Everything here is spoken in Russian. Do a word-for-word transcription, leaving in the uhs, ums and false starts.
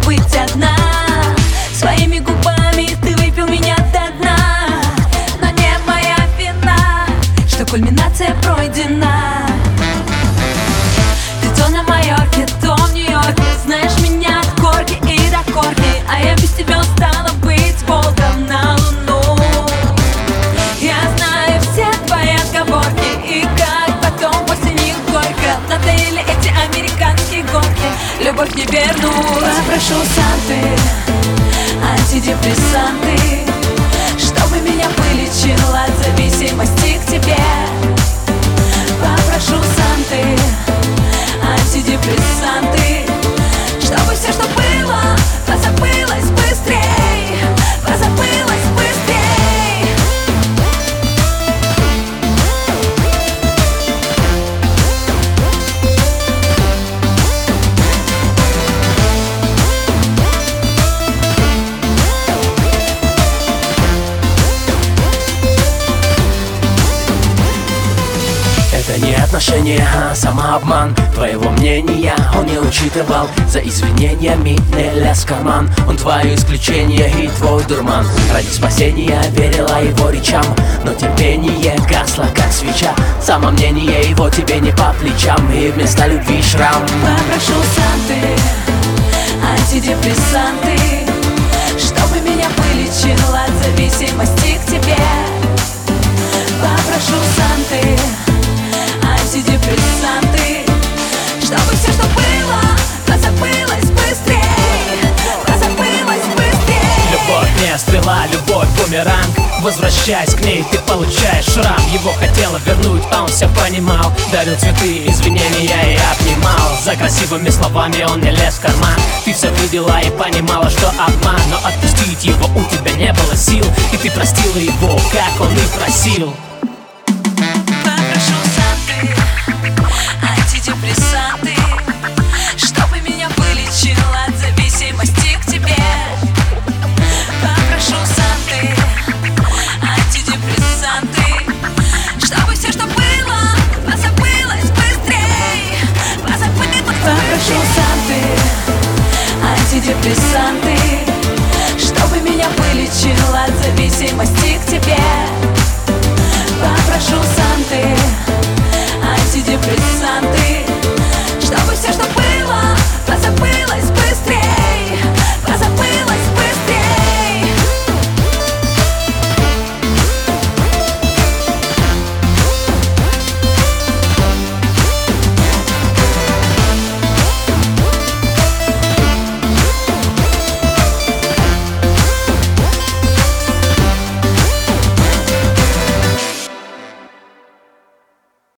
быть одна. Своими губами ты выпил меня до дна. Но не моя вина, что кульминация пройдена. Ты то на Майорке, то в Нью-Йорке. Знаешь меня от корки и до корки, а я без тебя устала быть волком на луну. Я знаю все твои отговорки и как потом после них горько. Надоели эти американские горки, любовь не вернуть. Попрошу Санты антидепрессанты, чтобы меня вылечил от зависимости к тебе. Попрошу Санты антидепрессанты, чтобы все, что было, позабылось быстрей, позабылось быстрей. Это не отношения, а самообман. Твоего мнения он не учитывал. За извинениями не лез в карман. Он твое исключение и твой дурман. Ради спасения верила его речам, но терпение гасло, как свеча. Самомнение его тебе не по плечам, и вместо любви шрам. Попрошу Санты антидепрессанты, чтобы меня вылечил от зависимости к тебе. Попрошу Санты антидепрессанты, чтобы все, что было, позабылось быстрей, позабылось быстрей. Любовь не стрела, любовь бумеранг. Возвращаясь к ней, ты получаешь шрам. Его хотела вернуть, а он все понимал. Дарил цветы, извинения и обнимал. За красивыми словами он не лез в карман. Ты все видела и понимала, что обман. Но отпустить его у тебя не было сил, и ты простила его, как он и просил. Попрошу Санты антидепрессанты, чтобы меня вылечил от зависимости к тебе. Попрошу Санты антидепрессанты, чтобы все, что было, позабылось быстрей, позабылось. Попрошу Санты антидепрессанты, чтобы меня вылечил от зависимости к тебе. Попрошу Санты антидепрессанты,